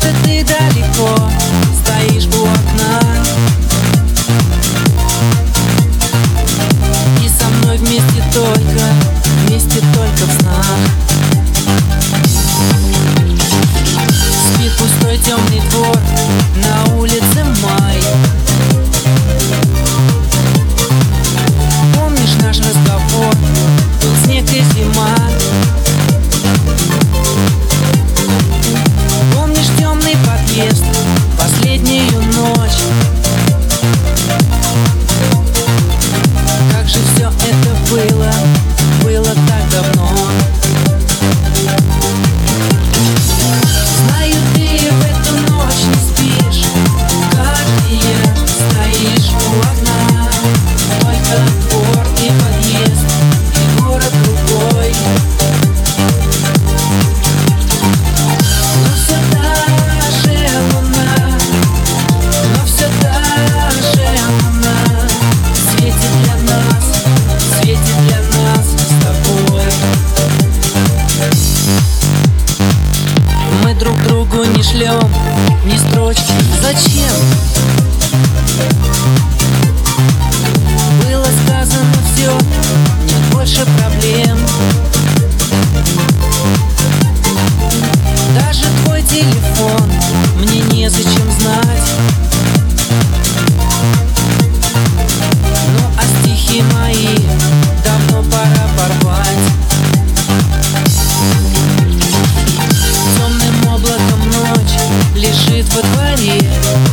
Где-то ты далеко стоишь у окна, и со мной вместе только в снах. Спит пустой темный двор, на улице май. Помнишь наш разговор, был снег и зима. Помнишь темный подъезд, последнюю ночь. Как же все это было так давно. Знаю, ты в эту ночь не спишь, как и я, стоишь у окна. Только двор и подъезд, и город другой. Но все та же луна, но все та же луна светит для нас с тобой. Мы друг другу не шлем ни строчки. Зачем? Было сказано все, нет больше проблем. Даже твой телефон мне незачем знать. Ну а стихи мои давно пора порвать. Темным облаком ночь лежит во дворе.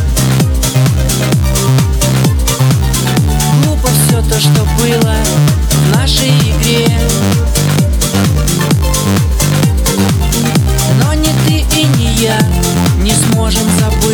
Глупо все то, что было в нашей игре. Но ни ты и ни я не сможем забыть